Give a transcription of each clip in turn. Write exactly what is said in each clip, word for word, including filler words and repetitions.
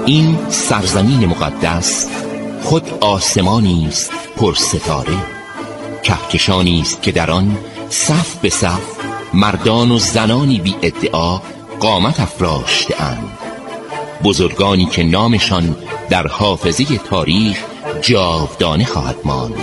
این سرزمین مقدس خود آسمانی است پر ستاره، کهکشانی است که در آن صف به صف مردان و زنانی بی ادعا قامت افراشته‌اند، بزرگانی که نامشان در حافظه تاریخ جاودانه خواهد ماند.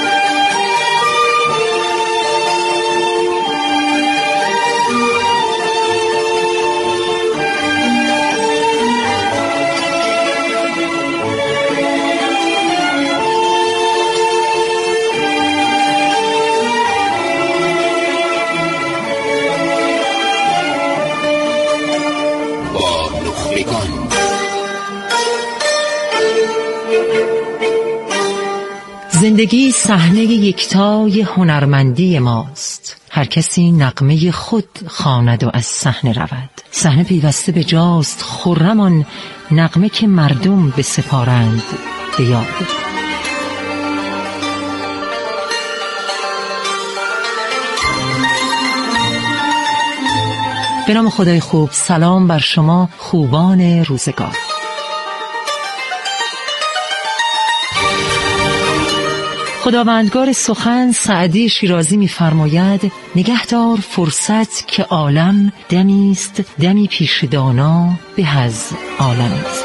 زندگی صحنه یکتای هنرمندی ماست. هر کسی نغمه خود خواند و از صحنه رود. صحنه پیوسته به جاست خرمان نغمه که مردم به سپارند به یاد. به نام خدای خوب، سلام بر شما خوبان روزگار. خداوندگار سخن سعدی شیرازی می‌فرماید نگهدار فرصت که عالم دمی است، دمی پیش دانا به از عالم است.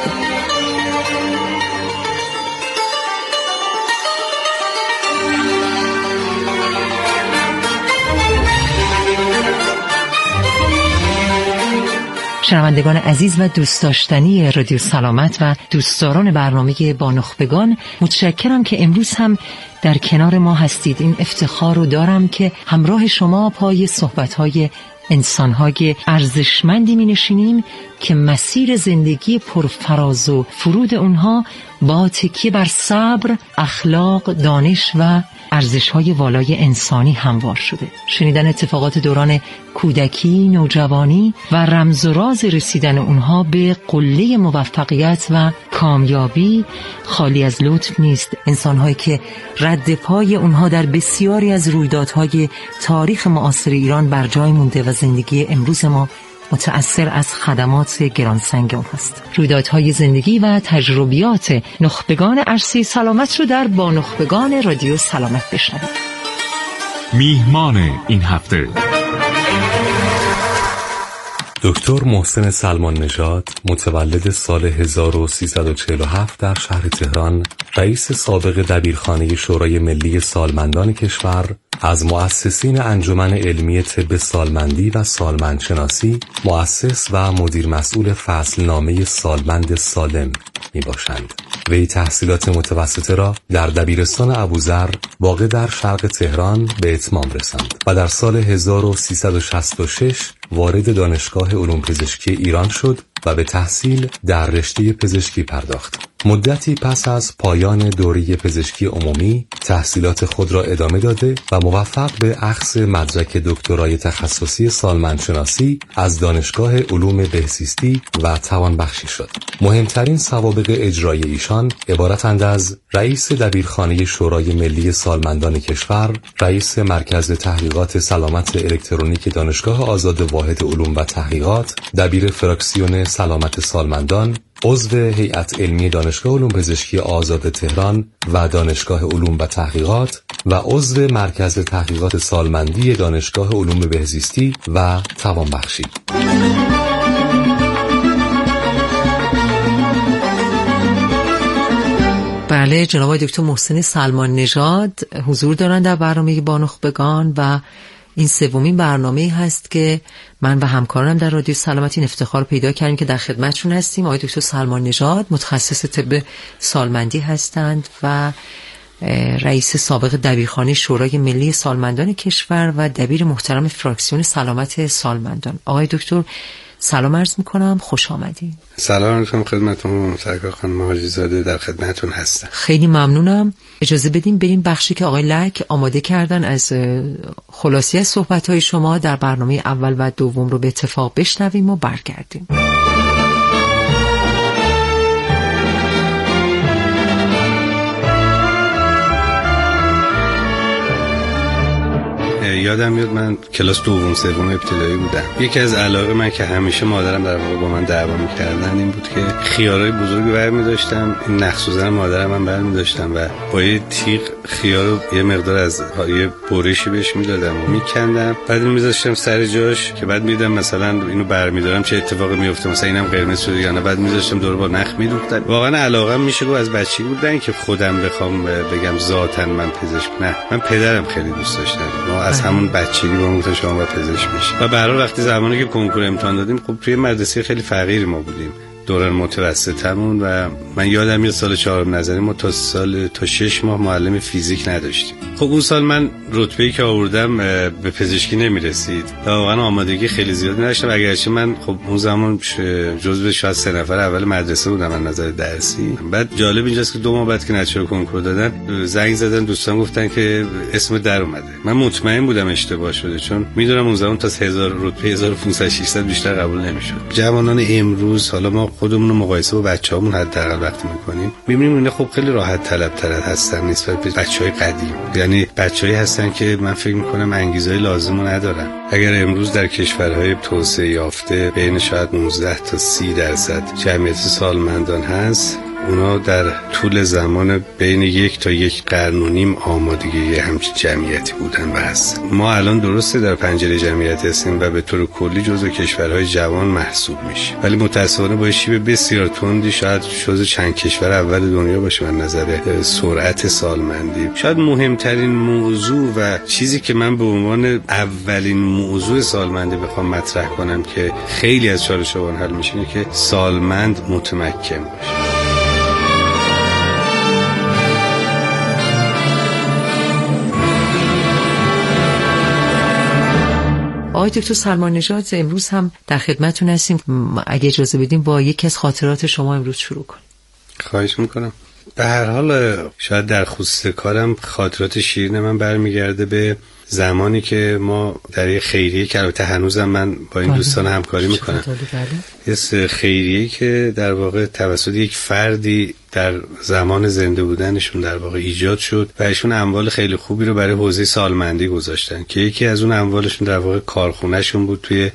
شنوندگان عزیز و دوست داشتنی رادیو سلامت و دوستداران برنامه با نخبگان، متشکرم که امروز هم در کنار ما هستید. این افتخار رو دارم که همراه شما پای صحبت‌های انسان‌های ارزشمندی می‌نشینیم که مسیر زندگی پرفراز و فرود اونها با تکیه بر صبر، اخلاق، دانش و ارزش‌های والای انسانی هموار شده. شنیدن اتفاقات دوران کودکی، نوجوانی و رمز و راز رسیدن اونها به قله موفقیت و کامیابی خالی از لطف نیست. انسان‌هایی که رد پای اونها در بسیاری از رویدادهای تاریخ معاصر ایران بر جای مونده و زندگی امروز ما متأثر از خدمات گرانسنگ اون هست. رویدادهای زندگی و تجربیات نخبگان عرصه سلامت رو در با نخبگان رادیو سلامت بشنوید. میهمان این هفته دکتر محسن سلمان نژاد، متولد سال هزار و سیصد و چهل و هفت در شهر تهران، رئیس سابق دبیرخانه شورای ملی سالمندان کشور، از مؤسسین انجمن علمی طب سالمندی و سالمندشناسی، مؤسس و مدیر مسئول فصلنامه سالمند سالم می باشند. وی تحصیلات متوسطه را در دبیرستان ابوذر واقع در شرق تهران به اتمام رساند و در سال هزار و سیصد و شصت و شش وارد دانشگاه علوم پزشکی ایران شد و به تحصیل در رشته پزشکی پرداخت. مدتی پس از پایان دوره پزشکی عمومی تحصیلات خود را ادامه داده و موفق به اخذ مدرک دکترای تخصصی سالمندشناسی از دانشگاه علوم بهزیستی و توانبخشی شد. مهمترین سوابق اجرایی ایشان عبارتند از رئیس دبیرخانه شورای ملی سالمندان کشور، رئیس مرکز تحقیقات سلامت الکترونیک دانشگاه آزاد واحد علوم و تحقیقات، دبیر فراکسیون سلامت سالمندان، عضو هیئت علمی دانشگاه علوم پزشکی آزاد تهران و دانشگاه علوم و تحقیقات و عضو مرکز تحقیقات سالمندی دانشگاه علوم بهزیستی و توانبخشی. بله، جناب دکتر محسن سلمان نژاد حضور دارند در برنامه با نخبگان و این سومین برنامه هست که من و همکارانم در رادیو سلامت این افتخار پیدا کردیم که در خدمتشون هستیم. آقای دکتر سلمان نژاد متخصص طب سالمندی هستند و رئیس سابق دبیرخانه شورای ملی سالمندان کشور و دبیر محترم فراکسیون سلامت سالمندان. آقای دکتر سلام عرض میکنم، خوش آمدید. سلام علیکم خدمتتون، سرکار خانم حاجی زاده در خدمتتون هستم. خیلی ممنونم. اجازه بدیم بریم بخشی که آقای لک آماده کردن از خلاصی از صحبت‌های شما در برنامه اول و دوم رو به اتفاق بشنویم و برگردیم. یادم میاد من کلاس دوم سوم ابتدایی بودم. یکی از علاقه من که همیشه مادرم در واقع با من دعوا می‌کردن این بود که خیارای بزرگی برمی داشتم، این نخسوزن مادرم من برمی داشتم و با یه تیغ خیار رو یه مقدار از یه برشی بهش میدادم و میکندم، بعد میذاشتم سر جاش که بعد میدم مثلا اینو برمیدارم چه اتفاقی میفته، مثلا اینم قرمز شده یا نه، بعد میذاشتم دور با نخ میدوختم. واقعا علاقه میشه گفت از بچگی بودن که خودم بخوام بگم ذاتاً من پزشک، نه من پدرم خیلی دوست داشتم، ما از همون بچگی با اون شما با پزشک میشه. و به هر حال وقتی زمانی که کنکور امتحان دادیم خب توی مدرسه خیلی فقیری ما بودیم، دوران متوسطمون، و من یادم میاد سال چهارم نظری ما تا سال تا شش ماه معلم فیزیک نداشتیم. خب اون سال من رتبه‌ای که آوردم به پزشکی نمیرسید و واقعا آمادگی خیلی زیاد نداشتم، اگرچه من خب اون زمان جزو شاید سه نفر اول مدرسه بودم از نظر درسی. بعد جالب اینجاست که دو ماه بعد که نتیجه کنکور دادن زنگ زدن دوستان گفتن که اسم در اومده. من مطمئن بودم اشتباه شده، چون میدونم اون زمان تا هزار رتبه هزار و پانصد ششصد بیشتر قبول نمیشد. جوانان امروز حالا ما خودمون رو مقایسه با بچه‌هامون حداقل وقتی می‌کنیم می‌بینیم اینا خب خیلی راحت طلب‌تر هستن نسبت به بچه‌های قدیم، یعنی بچه‌ای هستن که من فکر می‌کنم انگیزه‌های لازم رو ندارن. اگر امروز در کشورهای توسعه یافته بین شاید نوزده تا سی درصد جمعیت سالمندان هست، اونا در طول زمان بین یک تا یک قرن و نیم آمادگی همچین جمعیتی بودن و هست. ما الان درسته در پنجره جمعیت هستیم و به طور کلی جزو کشورهای جوان محسوب میشیم، ولی متأسفانه با شیب بسیار تندی شاید جزو چند کشور اول دنیا باشه من نظر سرعت سالمندی. شاید مهمترین موضوع و چیزی که من به عنوان اولین موضوع سالمندی بخوام مطرح کنم که خیلی از چالش‌ها حل میشه اینه که سالمند متمکن باشه. آقای دکتر سلمان نژاد، امروز هم در خدمتتون هستیم. اگه اجازه بدیم با یکی از خاطرات شما امروز شروع کنیم. خواهش میکنم. به هر حال شاید در خصوص کارم خاطرات شیرین من برمیگرده به زمانی که ما در یک خیریه که البته هنوزم من با این دوستان همکاری میکنم، یه خیریه که در واقع توسط یک فردی در زمان زنده بودنشون در واقع ایجاد شد و ایشون اموال خیلی خوبی رو برای حوزه سالمندی گذاشتن که یکی از اون اموالشون در واقع کارخونهشون بود توی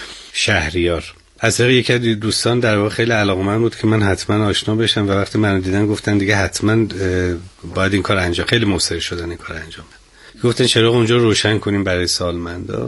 شهریار. از طریق یکی از دوستان در واقع خیلی علاقه‌مند بود که من حتما آشنا بشم و وقتی منو دیدن گفتن دیگه حتما باید این کار انجام، خیلی مصر شدن این کار انجام بدن. گفتن چرا اونجا روشن کنیم برای سالمندا.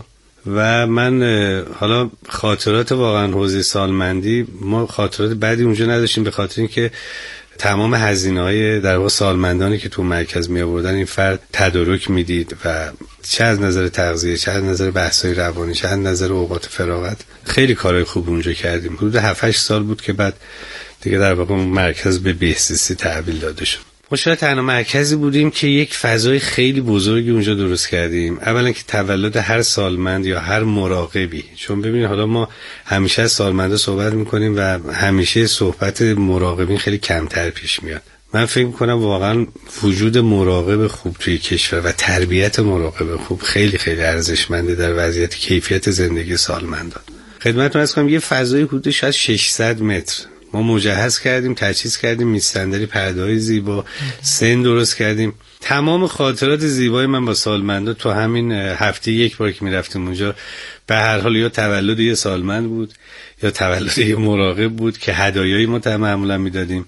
و من حالا خاطرات واقعا حوزه سالمندی ما خاطرات بعدی اونجا نداشتیم، به خاطر اینکه تمام هزینه‌های در واقع سالمندانی که تو مرکز می آوردن این فرد تدارک میدید و چه از نظر تغذیه، چه از نظر بحث‌های روانی، چه از نظر اوقات فراغت خیلی کارهای خوب اونجا کردیم. حدود هفت هشت سال بود که بعد دیگه در واقع مرکز به بهسیسی تحویل داده شد. ما شاید تنها مرکزی بودیم که یک فضای خیلی بزرگی اونجا درست کردیم. اولا که تولد هر سالمند یا هر مراقبی، چون ببینید حالا ما همیشه از سالمندا صحبت میکنیم و همیشه صحبت مراقبین خیلی کمتر پیش میاد. من فکر میکنم واقعا وجود مراقب خوب توی کشور و تربیت مراقب خوب خیلی خیلی ارزشمنده در وضعیت کیفیت زندگی سالمندان. خدمتتون عرض کنم یه فضای حدود شاید ششصد متر ما مجهز کردیم، تجهیز کردیم، میز صندلی، پرده‌های زیبا، سن درست کردیم. تمام خاطرات زیبای من با سالمندا تو همین هفته یک بار که میرفتیم اونجا به هر حال یا تولد یه سالمند بود یا تولد یه مراقب بود که هدایایی ما معمولا میدادیم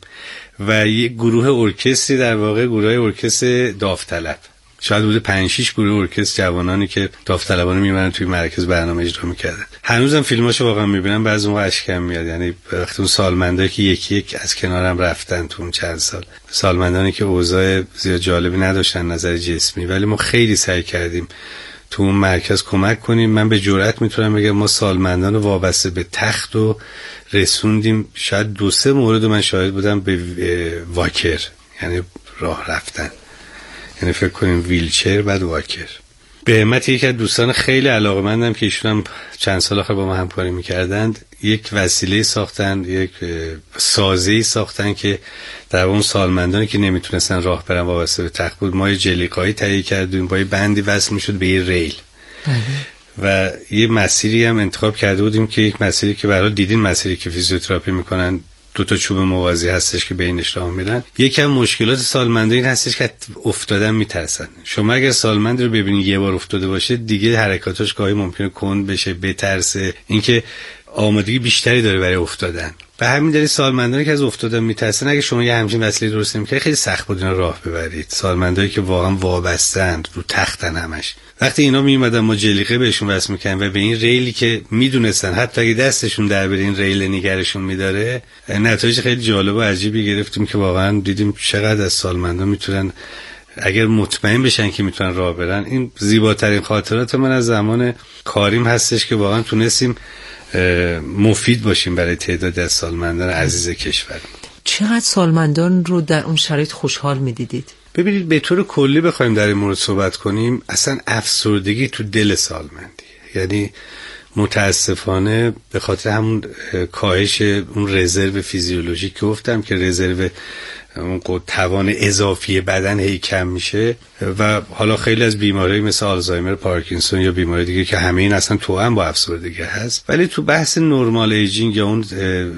و یه گروه ارکستری در واقع گروه ارکستر داوطلب، شاید بوده پنج شش گروه ارکستر جوانانی که داوطلبانه میمونن توی مرکز برنامه اجرا میکردن. هنوزم فیلماشو واقعا میبینم، بعضی موقع اشکم میاد، یعنی وقتی اون سالمندایی که یکی یک از کنارم رفتن تو اون چند سال، سالمندانی که اوضاع زیاد جالبی نداشتن نظر جسمی، ولی ما خیلی سعی کردیم تو اون مرکز کمک کنیم. من به جرئت میتونم بگم ما سالمندان وابسته به تخت و رسوندیم، شاید دو سه مورد من شاهد بودم به واکر، یعنی راه رفتن، یعنی فکر کنیم ویلچر بعد واکر. به همت یکی از دوستان خیلی علاقه‌مندم که ایشون هم چند سال آخر با ما همکاری می‌کردند، یک وسیله ساختن، یک سازه‌ای ساختن که در اون سالمندانی که نمیتونستن راه برن وابسته به تخت بود، ما یه جلیقه‌ای تهیه کردیم با یه بندی وصل می‌شد به یه ریل و یه مسیری هم انتخاب کرده بودیم که یک مسیری که برای دیدین مسیری که فیزیوتراپی میکنن دو تا چوب موازی هستش که بینش راه میرن. یکم مشکلات سالمندا این هستش که افتادن میترسن. شما اگر سالمند رو ببینید یه بار افتاده باشه دیگه حرکاتش گاهی ممکنه کند بشه، بترسه، اینکه آمادگی بیشتری داره برای افتادن. به همین دلیل سالمندانی که از افتادن میترسن اگه شما یه همچین وسیله درست نمی‌کنید خیلی سخت بود اینا راه ببرید. سالمندایی که واقعا وابسته‌اند، رو تختن همش. وقتی اینا میومدن ما جلیقه بهشون وصل می‌کردیم و به این ریلی که میدونستن حتی اگه دستشون در بره این ریل نگرشون می‌داره، نتایج خیلی جالب و عجیبی گرفتیم که واقعا دیدیم چقدر از سالمندا میتونن اگر مطمئن بشن که میتونن راه برن. این زیباترین خاطرات من از زمان کاریم هستش که واقعا تونستیم مفید باشیم برای تعداد از سالمندان عزیز کشور. چقدر سالمندان رو در اون شرایط خوشحال می‌دیدید؟ ببینید به طور کلی بخوایم در این مورد صحبت کنیم، اصلا افسردگی تو دل سالمندی، یعنی متاسفانه به خاطر همون کاهش اون رزرو فیزیولوژیک که گفتم که رزرو اون توان اضافی بدن هی کم میشه و حالا خیلی از بیماری مثل آلزایمر، پارکینسون یا بیماری دیگه که همه این اصلا توأم با افسردگی هست. ولی تو بحث نورمال ایجینگ یا اون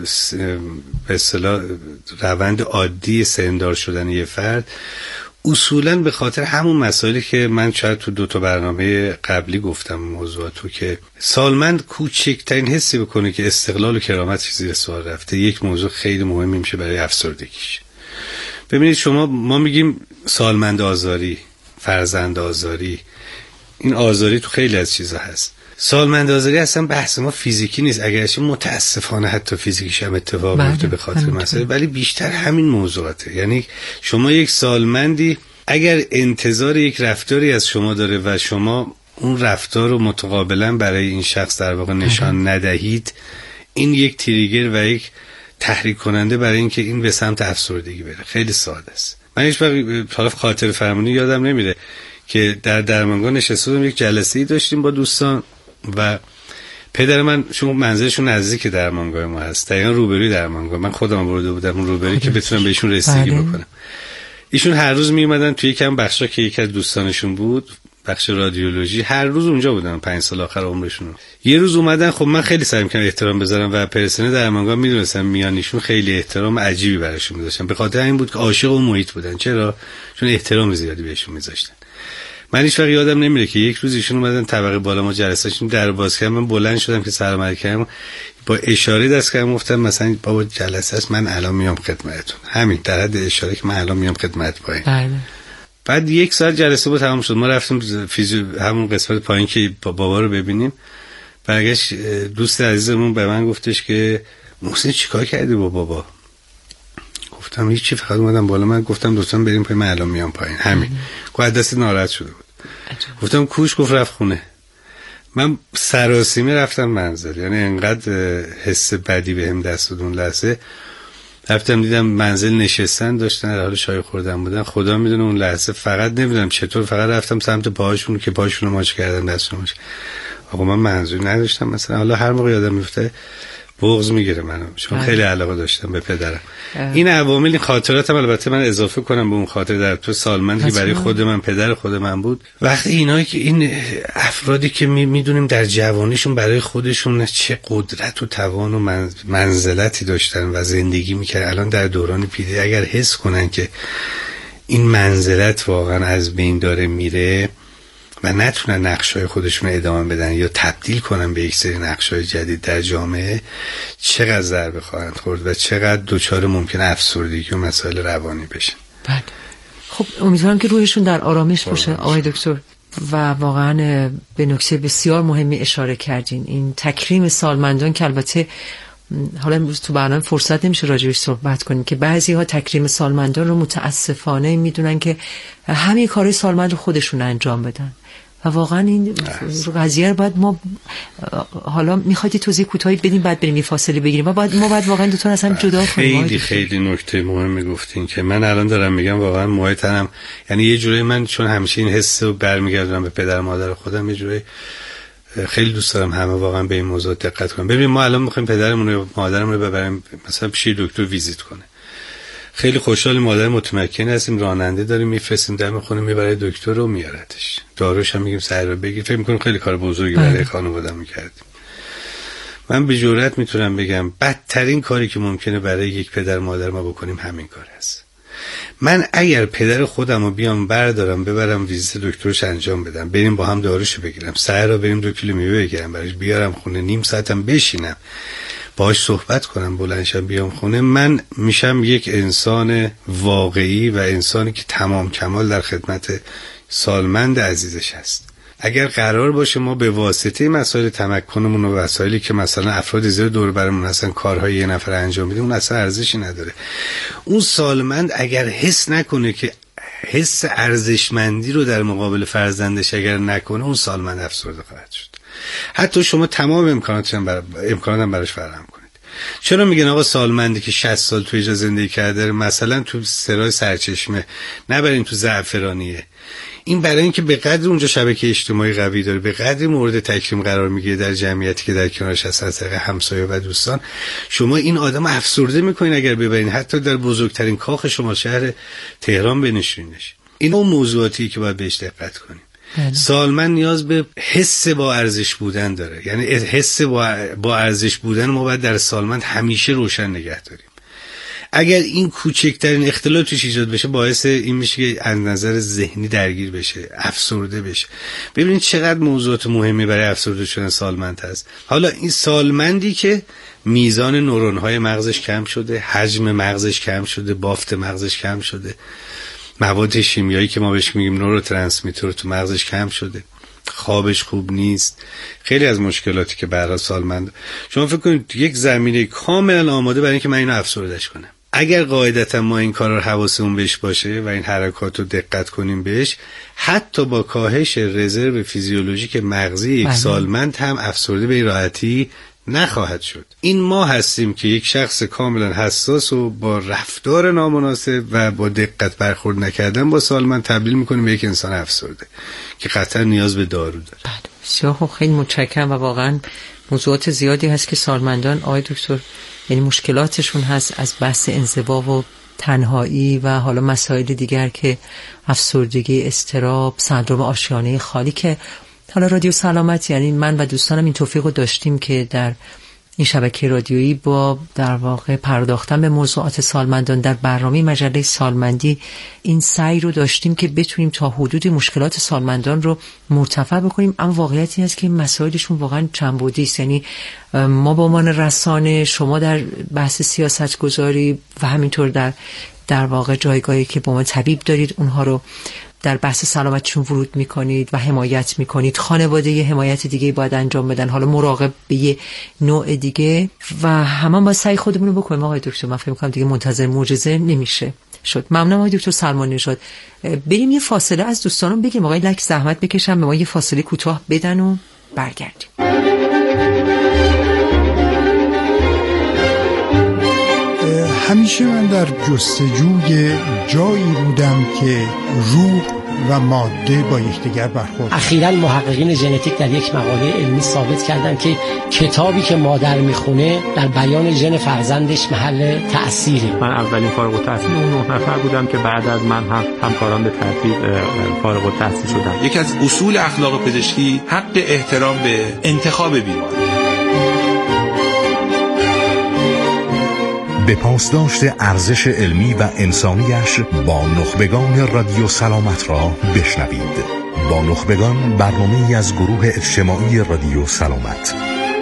به اصطلاح روند عادی سندار شدن یه فرد، اصولاً به خاطر همون مسائلی که من شاید تو دو تا برنامه قبلی گفتم موضوعاتو که سالمند کوچکترین حسی بکنه که استقلال و کرامتش زیر سوال رفته، یک موضوع خیلی مهمی میشه برای افسردگیش. ببینید شما ما میگیم سالمند آزاری، فرزند آزاری، این آزاری تو خیلی از چیزا هست. سالمند آزاری اصلا بحث ما فیزیکی نیست، اگرچه متاسفانه حتی فیزیکیش هم اتفاق میفته به خاطر مسئله، ولی بیشتر همین موضوعاته. یعنی شما یک سالمندی اگر انتظار یک رفتاری از شما داره و شما اون رفتار رو متقابلا برای این شخص در واقع نشان ندهید، این یک تریگر و یک تحریک کننده برای اینکه این به سمت افسردگی بره. خیلی ساده است. من هیچ وقت حالا خاطر فرمونی یادم نمیره که در درمانگاه نشسته بودیم، یک جلسه‌ای داشتیم با دوستان و پدر من شما منزلشون نزدیک درمانگاه ما هست، دقیقاً روبروی درمانگاه. من خودم برده بودم اون روبروی که بتونم بهشون رسیدگی بکنم. ایشون هر روز می اومدن توی یکم بخشا که یکی از دوستانشون بود، بخش رادیولوژی، هر روز اونجا بودن پنج سال آخر عمرشون. یه روز اومدن، خب من خیلی سعی می‌کردم احترام بذارم و پرسنل درمانگاه میدونستم میانیشون خیلی احترام عجیبی براشون می‌ذاشتن. به خاطر این بود که عاشق اون محیط بودن. چرا؟ چون احترام زیادی بهشون می‌ذاشتن. من هیچ وقت یادم نمیره که یک روز ایشون اومدن طبقه بالا ما جلسه‌شون در باز کردم، من بلند شدم که سلام علیکم با اشاره دست کردم، گفتم مثلا بابا جلسه است، من الان میام خدمتتون. همین در حد اشاره که من الان میام خدمت پایین. بله. بعد یک ساعت جلسه بود تمام شد، ما رفتیم فیزیو همون قسمت پایین که بابا رو ببینیم. برگشت دوست عزیزمون به من گفتش که محسن چیکار کردی با بابا؟ گفتم هیچی، فقط اومدم بالا. من گفتم دوستان بریم پایین، من الان میام پایین. همین. گفت دست ناراحت شده بود. گفتم کوش؟ گفت رفت خونه. من سراسیمه رفتم منزل، یعنی انقدر حس بدی بهم دست داد اون لحظه. رفتم دیدم منزل نشستن داشتن در حال چای خوردن بودن. خدا میدونه اون لحظه فقط نمیدونم چطور فقط رفتم سمت پاهاشون که پاهاشون رو ماچ کردم، دستشون ماچ. آقا من منظور نداشتم، مثلا حالا هر موقع یادم میفته بغض میگیره منو، چون خیلی علاقه داشتم به پدرم. این عوامل، این خاطراتم البته من اضافه کنم به اون خاطر در تو سالمند که برای خود من پدر خود من بود. وقتی اینایی که این افرادی که میدونیم در جوانیشون برای خودشون چه قدرت و توان و منزلتی داشتن و زندگی میکردن، الان در دوران پیری اگر حس کنن که این منزلت واقعا از بین داره میره و نتونن نقشای خودشون ادامه بدن یا تبدیل کنن به یک سری نقشای جدید در جامعه، چقدر ضربه خواهند خورد و چقدر دچار ممکن افسردگی و مسائل روانی بشن. بله. خب امیدوارم که روحشون در آرامش باشه آقای دکتر. و واقعا به نکته بسیار مهمی اشاره کردین، این تکریم سالمندان که البته حالا امروز تو برنامه فرصت نمیشه راجعش صحبت کنیم که بعضی ها تکریم سالمندان رو متاسفانه میدونن که همین کارهای سالمند رو خودشون انجام بدن و واقعا این قضیه رو باید ما حالا میخواید توضیح کوتاهی بدیم بعد بریم یه فاصله بگیریم و بعد ما بعد واقعا دو تا از هم جدا کنیم. خیلی خیلی نکته مهمی گفتین که من الان دارم میگم، واقعا موهای تنم، یعنی یه جوری من چون همیشه این حس رو برمیگردونم به پدر و مادر خودم، یه جوری خیلی دوست دارم همه واقعا به این موضوع دقت کنن. ببین ما الان میخوایم پدرمون رو مادرمون رو ببریم مثلا پیش دکتر ویزیت کنه، خیلی خوشحال مادر متمکن هستیم، راننده داریم میفرستیم دم خونه میبره دکتر رو میارتش، داروش هم میگیم سر رو بگیر. فکر میکنم خیلی کار بزرگی برای خانواده میکردیم. من به جرئت میتونم بگم بدترین کاری که ممکنه برای یک پدر مادر ما بکنیم همین کار است. من اگر پدر خودم رو بیام بردارم ببرم ویزیت دکترش انجام بدم، بریم با هم داروشو بگیرم، سحر رو بریم دو کیلو میوه بگیرم براش بیارم خونه، نیم ساعتم بشینم باهاش صحبت کنم، بلندشم بیام خونه، من میشم یک انسان واقعی و انسانی که تمام کمال در خدمت سالمند عزیزش هست. اگر قرار باشه ما به واسطه مسائل تمکنمون و وسایلی که مثلا افراد زیاد دور برمون هستن کارهای یه نفر انجام میدیم، اون اصلا ارزشی نداره. اون سالمند اگر حس نکنه که حس ارزشمندی رو در مقابل فرزندش اگر نکنه، اون سالمند افسرده خواهد شد. حتی شما تمام امکاناتم بر... امکاناتم براش فراهم کنید. چرا میگن آقا سالمندی که شصت سال تو اینجا زندگی کرده مثلا تو سرای سرچشمه نبرین تو زعفرانیه؟ این برای اینکه به قدر اونجا شبکه اجتماعی قوی داره، به قدر مورد تکریم قرار میگیره در جمعیتی که در کنارش هست از طریق همسایه و دوستان، شما این آدم افسرده میکنین اگر ببرین حتی در بزرگترین کاخ شما شهر تهران بنشونش. این اون موضوعاتی که باید بهش دقت کنیم. سالمند نیاز به حس با ارزش بودن داره، یعنی حس با با ارزش بودن ما باید در سالمند همیشه روشن نگه داریم. اگر این کوچکترین اختلال توش ایجاد بشه باعث این میشه که از نظر ذهنی درگیر بشه، افسرده بشه. ببینید چقدر موضوعات مهمی برای افسرده شدن سالمند هست. حالا این سالمندی که میزان نورون‌های مغزش کم شده، حجم مغزش کم شده، بافت مغزش کم شده، مواد شیمیایی که ما بهش میگیم نوروترانسمیتر تو مغزش کم شده، خوابش خوب نیست، خیلی از مشکلاتی که برای سالمند. شما فکر کنید یک زمینه کاملا آماده برای اینکه من اینو افسردش کنم. اگر قاعدتا ما این کار رو حواسمون بهش باشه و این حرکات رو دقت کنیم بهش، حتی با کاهش رزرو فیزیولوژیک مغزی یک سالمند هم افسرده به این راحتی نخواهد شد. این ما هستیم که یک شخص کاملا حساس و با رفتار نامناسب و با دقت برخورد نکردن با سالمند تبدیل میکنیم به یک انسان افسرده که قطعا نیاز به دارو داره. بله بسیار خوب، خیلی متشکرم. و واقعا موضوعات زیادی هست که سالمندان آقای دکتر یعنی مشکلاتشون هست، از بحث انزوا و تنهایی و حالا مسائل دیگر که افسردگی، اضطراب، سندرم آشیانه خالی، که حالا رادیو سلامت یعنی من و دوستانم این توفیق رو داشتیم که در این شبکه رادیویی با در واقع پرداختن به موضوعات سالمندان در برنامه مجله سالمندی این سعی رو داشتیم که بتونیم تا حدودی مشکلات سالمندان رو مرتفع بکنیم. اما واقعیت این است که مسائلشون واقعا چند بعدی است. یعنی ما با عنوان رسانه، شما در بحث سیاست گذاری و همینطور در در واقع جایگاهی که با ما طبیب دارید اونها رو در بحث سلامتشون ورود میکنید و حمایت میکنید. خانواده یه حمایت دیگه باید انجام بدن، حالا مراقب به یه نوع دیگه، و همه با سعی خودمون رو بکنیم. آقای دکتر من فکر میکنم دیگه منتظر معجزه نمیشه شد. ممنونم آقای دکتر سلمان نژاد. بریم یه فاصله از دوستانم بگیم. آقای لک زحمت بکشن به ما یه فاصله کوتاه بدن و برگردیم. همیشه من در جستجوی جایی بودم که روح و ماده با یکدیگر برخورد. اخیراً محققین ژنتیک در یک مقاله علمی ثابت کردن که کتابی که مادر میخونه در بیان ژن فرزندش محل تأثیری. من اولین فارغ التحصیل اون نه نفر بودم که بعد از من هم همکاران به ترتیب فارغ التحصیل شدن. یکی از اصول اخلاق پزشکی حق احترام به انتخاب بیمار. به پاسداشت ارزش علمی و انسانیش با نخبگان رادیو سلامت را بشنوید. با نخبگان، برنامه‌ای از گروه اجتماعی رادیو سلامت.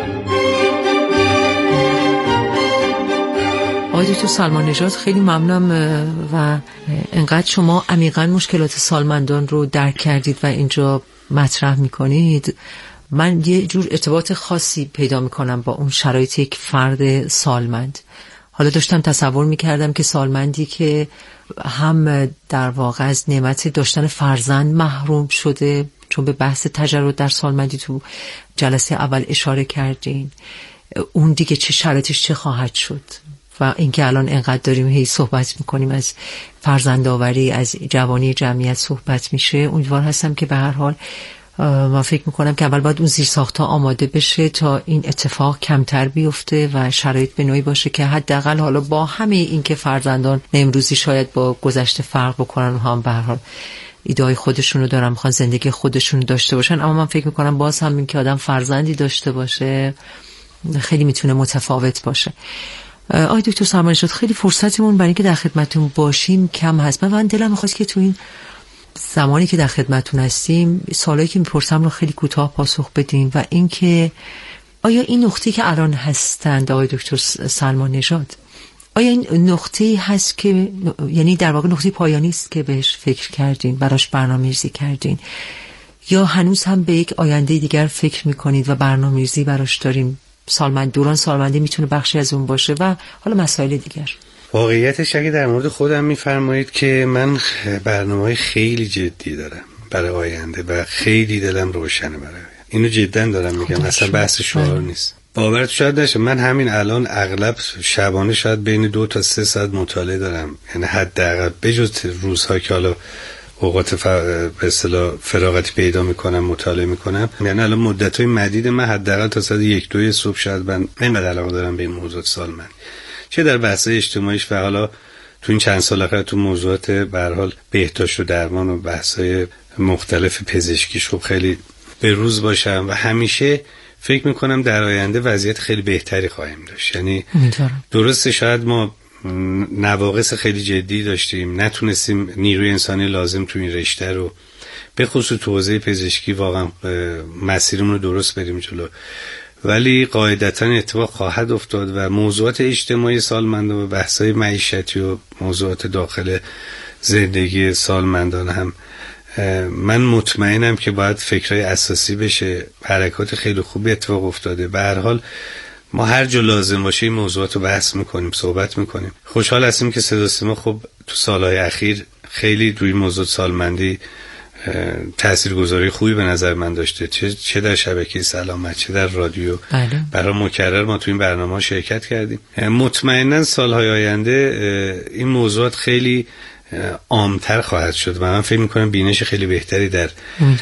آقای دکتر سلمان نژاد خیلی ممنونم و انقدر شما عمیقاً مشکلات سالمندان رو درک کردید و اینجا مطرح میکنید. من یه جور ارتباط خاصی پیدا میکنم با اون شرایط یک فرد سالمند. حالا داشتم تصور میکردم که سالمندی که هم در واقع از نعمت داشتن فرزند محروم شده، چون به بحث تجرد در سالمندی تو جلسه اول اشاره کردین، اون دیگه چه شرایطش چه خواهد شد. و اینکه الان انقدر داریم هی صحبت میکنیم از فرزندآوری، از جوانی جمعیت صحبت میشه، امیدوار هستم که به هر حال من فکر میکنم که اول باید اون زیرساخت‌ها آماده بشه تا این اتفاق کمتر بیفته و شرایط به نوعی باشه که حداقل حالا با همه این که فرزندان امروزی شاید با گذشته فرق بکنن و هم به هر حال ایده‌های خودشونو دارن، میخوان زندگی خودشونو داشته باشن، اما من فکر میکنم باز هم این که آدم فرزندی داشته باشه خیلی میتونه متفاوت باشه. آقای دکتر سلمان نژاد، خیلی فرصتمون برای اینکه در خدمتتون باشیم کم هست. من دلم می‌خواست که تو این زمانی که در خدمتتون هستیم سوالایی که میپرسم رو خیلی کوتاه پاسخ بدین و اینکه آیا این نقطه‌ای که الان هستند آقای دکتر سلمان نژاد، آیا این نقطه‌ای هست که یعنی در واقع نقطه پایانی است که بهش فکر کردین، براش برنامه‌ریزی کردین، یا هنوز هم به یک آینده دیگر فکر میکنید و برنامه‌ریزی براش دارین؟ سالمند دوران سالمندی میتونه بخشی از اون باشه و حالا مسائل دیگر. واقعیتش اگه در مورد خودم میفرمایید که من برنامه‌های خیلی جدی دارم برای آینده و خیلی دلم روشنه برای آینده. اینو جدا دارم میگم، اصلا بحث شعار نیست. باورت شاید نشه من همین الان اغلب شبانه شاید بین دو تا سه ساعت مطالعه دارم، یعنی حداقل بجز روزها که حالا اوقات ف... به اصطلاح فراغتی پیدا میکنم مطالعه میکنم، یعنی الان مدت‌های مدید من حداقل تا ساعت یک دو صبح شاید من اینقدر علاقه دارم به این موضوع سالمند، چه در بحث‌های اجتماعیش و حالا تو این چند سال اخیر تو موضوعات به هر حال بهداشت و درمان و بحث‌های مختلف پزشکیش خب خیلی به روز باشم و همیشه فکر میکنم در آینده وضعیت خیلی بهتری خواهیم داشت. یعنی درسته شاید ما نواقص خیلی جدی داشتیم، نتونستیم نیروی انسانی لازم تو این رشته رو به خصوص تو حوزه پزشکی واقعا مسیرمون رو درست بریم جلو، ولی قاعدتاً اتفاق خواهد افتاد و موضوعات اجتماعی سالمندان و بحث‌های معیشتی و موضوعات داخل زندگی سالمندان هم من مطمئنم که باید فکرای اساسی بشه. حرکات خیلی خوبی اتفاق افتاده. به هر حال ما هر جا لازم باشه این موضوعات رو بحث میکنیم، صحبت میکنیم. خوشحال هستیم که صدا سیما خب تو سالهای اخیر خیلی روی موضوع سالمندی تاثیرگذاری خوبی به نظر من داشته، چه چه در شبکه سلامت چه در رادیو. بله. برای مکرر ما تو این برنامه شرکت کردیم. مطمئنا سالهای آینده این موضوعات خیلی عامتر خواهد شد و من فکر میکنم بینش خیلی بهتری در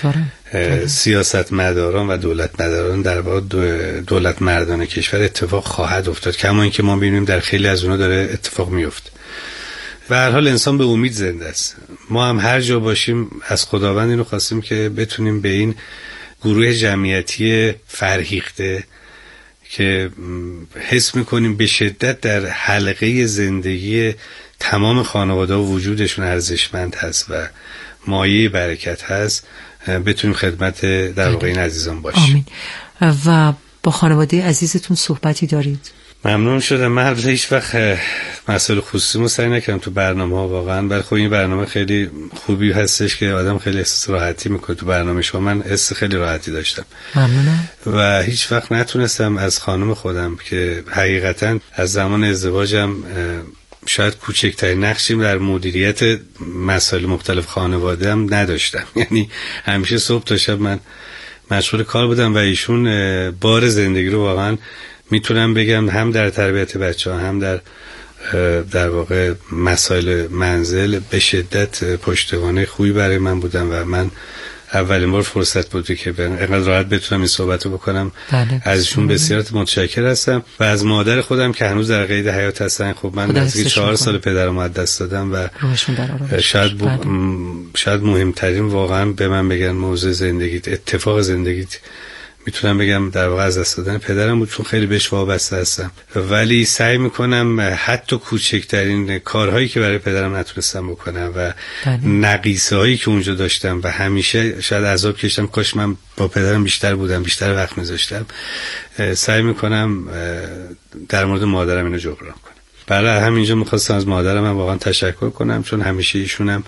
سیاست مداران و دولت مداران در واقع دولت مردان کشور اتفاق خواهد افتاد، کما اینکه ما ببینیم در خیلی از اونها داره اتفاق میفته. و هر حال انسان به امید زنده است. ما هم هر جا باشیم از خداوند اینو خواستیم که بتونیم به این گروه جمعیتی فرهیخته که حس میکنیم به شدت در حلقه زندگی تمام خانواده و وجودشون ارزشمند هست و مایه برکت هست بتونیم خدمت در واقع این عزیزان باشیم. آمین. و با خانواده عزیزتون صحبتی دارید؟ ممنون شدم. من البته هیچ وقت مسائل خصوصی رو سعی نکردم تو برنامه ها واقعا، ولی خب این برنامه خیلی خوبی هستش که آدم خیلی احساس راحتی میکنه تو برنامه شما. من حس خیلی راحتی داشتم. ممنونم. و هیچ وقت نتونستم از خانم خودم که حقیقتا از زمان ازدواجم شاید کوچکترین نقشیم در مدیریت مسائل مختلف خانواده‌ام نداشتم. یعنی همیشه صبح تا شب من مشغول کار بودم و ایشون بار زندگی رو واقعا میتونم بگم هم در تربیت بچه‌ها هم در در واقع مسائل منزل به شدت پشتوانه خوبی برای من بودن و من اولین بار فرصت بوده که اینقدر راحت بتونم این صحبتو بکنم. بله. ازشون بسیار متشکر هستم و از مادر خودم که هنوز در قید حیات هستن. خب من نزدیک چهار سال پدرم از دست دادم و شاید ب... شاید مهمترین واقعا به من بگن موضوع زندگیت، اتفاق زندگیت میتونم بگم در واقع از دست دادن پدرم بود، چون خیلی بهش وابسته هستم. ولی سعی میکنم حتی کوچکترین کارهایی که برای پدرم نتونستم بکنم و نقیصه هایی که اونجا داشتم و همیشه شاید عذاب کشیدم کاش من با پدرم بیشتر بودم، بیشتر وقت میذاشتم، سعی میکنم در مورد مادرم اینو جبران کنم. برای همینجا میخواستم از مادرم هم واقعا تشکر کنم، چون همیشه ایشونم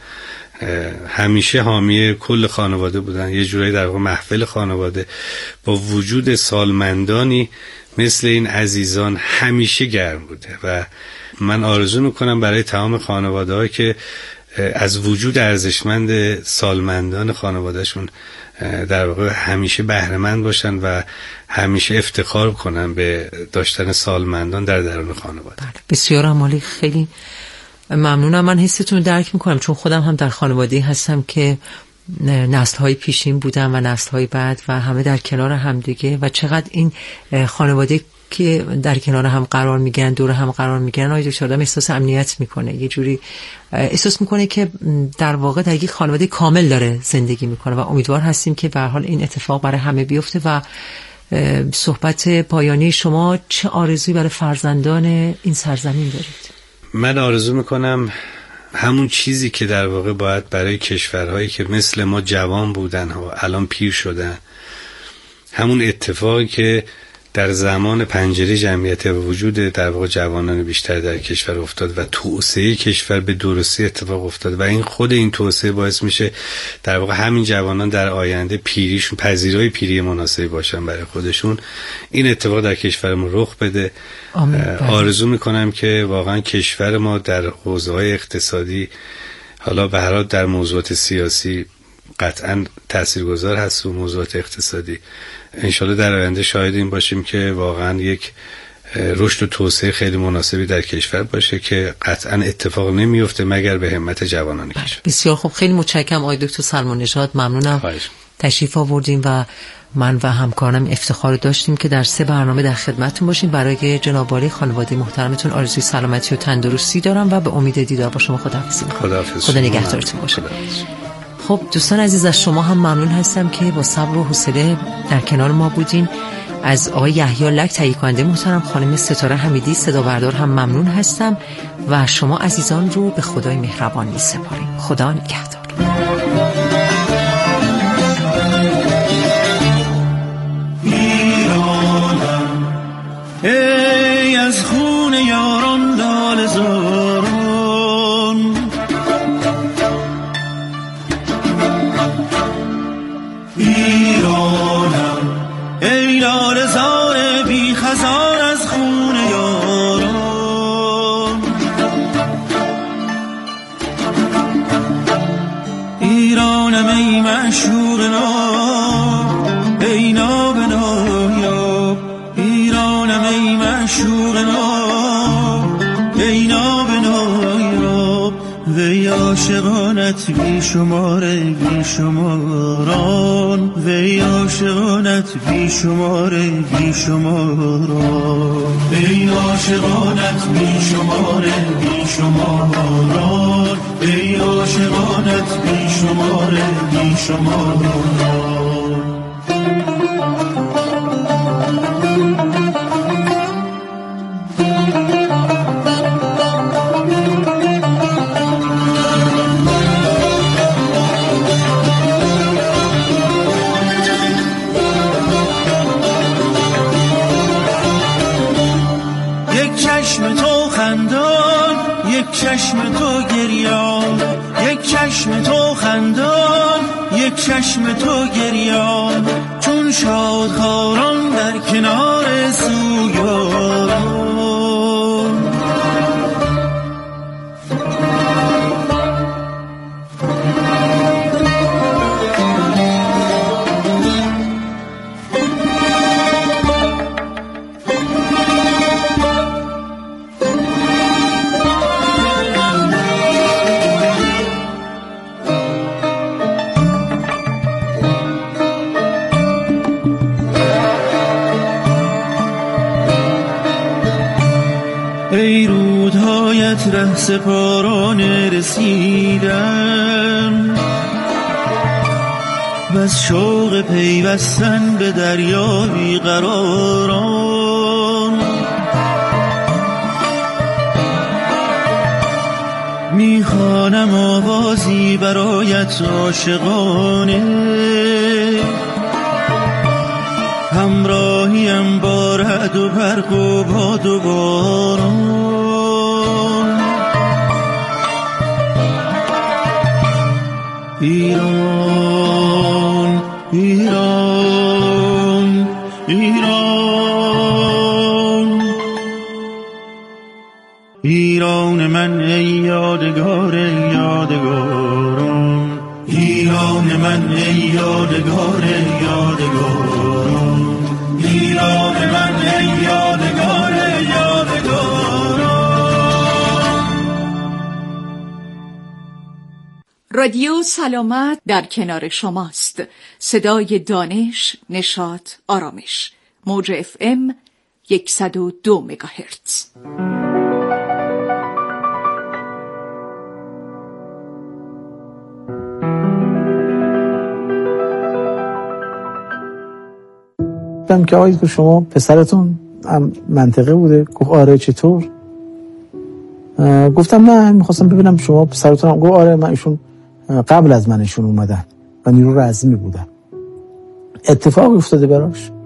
همیشه حامی کل خانواده بودن، یه جورایی در واقع محفل خانواده با وجود سالمندانی مثل این عزیزان همیشه گرم بوده و من آرزو میکنم برای تمام خانواده هایی که از وجود ارزشمند سالمندان خانوادهشون در واقع همیشه بهره‌مند باشن و همیشه افتخار کنن به داشتن سالمندان در درون خانواده. بسیار عالی، خیلی ممنونم. من حستون درک میکنم، چون خودم هم در خانواده‌ای هستم که نسل‌های پیشین بودم و نسل‌های بعد و همه در کنار هم دیگه و چقدر این خانواده که در کنار هم قرار میگیرن، دور هم قرار میگیرن، آید دکتر آدم احساس امنیت میکنه، یه جوری احساس میکنه که در واقع در یک خانواده کامل داره زندگی میکنه و امیدوار هستیم که به هر حال این اتفاق برای همه بیفته و صحبت پایانی شما چه آرزویی برای فرزندان این سرزمین دارید؟ من آرزو میکنم همون چیزی که در واقع باید برای کشورهایی که مثل ما جوان بودن و الان پیر شدن، همون اتفاقی که در زمان پنجره جمعیت وجود در واقع جوانان بیشتر در کشور افتاد و توسعه کشور به درستی اتفاق افتاد و این خود این توسعه باعث میشه در واقع همین جوانان در آینده پیریشون پذیرای پیری مناسبی باشن برای خودشون. این اتفاق در کشورمون رخ بده. آرزو میکنم که واقعا کشور ما در حوزه‌های اقتصادی، حالا به هر حال در موضوعات سیاسی قطعا تاثیرگذار هست و موضوعات اقتصادی، انشالله در آینده شاهد این باشیم که واقعا یک رشد و توسعه خیلی مناسبی در کشور باشه که قطعا اتفاق نمیفته مگر به همت جوانان کشور. بسیار خوب، خیلی متشکرم آقای دکتر سلمان نژاد، ممنونم خواهش. تشریف آوردیم و من و همکارانم افتخار داشتیم که در سه برنامه در خدمتتون باشیم. برای جناب عالی خانواده محترمتون آرزوی سلامتی و تندرستی دارم و به امید دیدار با شما خداحافظی می‌کنم. خداحافظ. خدا نگهدارتون باشه. خب دوستان عزیز، از شما هم ممنون هستم که با صبر و حوصله در کنار ما بودین. از آقای یحیی لک تهیه کننده محترم، خانم ستاره حمیدی صدا بردار هم ممنون هستم و شما عزیزان رو به خدای مهربان می‌سپاریم. خدا نگهدار. ایرانم ای از خون یاران لاله زاران، ایرانم ای لاله زار بی خزان از خون یاران، ایرانم ای معشوق ناب ای ناب نایاب، ایرانم ای معشوق ناب ای ناب نایاب، وی عاشقانت بی شمار بی شماران، وی عاشقانت بی شمار بی شماران، وی عاشقانت بی شمار بی شماران، وی عاشقانت بی شمار بی شماران. چشم تو گریان، یک چشم تو خندان، یک چشم تو گریان، چون شادخواران در کنار سوگواران. ای رودهایت ره سپارانه رسیدم، بس شوق پیوستن به دریا بیقراران، میخوانم آوازی برایت عاشقانه، همراهیم با رعد و برق و باد و باران. ایران ایران ایران ایران من ای یادگار یادگاران، ایران من ای یادگار یادگاران، ایران من ای یادگار یادگاران. رادیو سلامت در کنار شماست. صدای دانش، نشاط، آرامش. موج اف ام صد و دو مگاهرتز. گفتم که آقای شما پسرتون منطقه بوده؟ گفت آره. چطور؟ گفتم نه میخواستم ببینم شما پسرتون هم. گفت آره من ایشون قبل از من ایشون اومدن و نیرو رزمی بودن. اتفاق افتاده براش.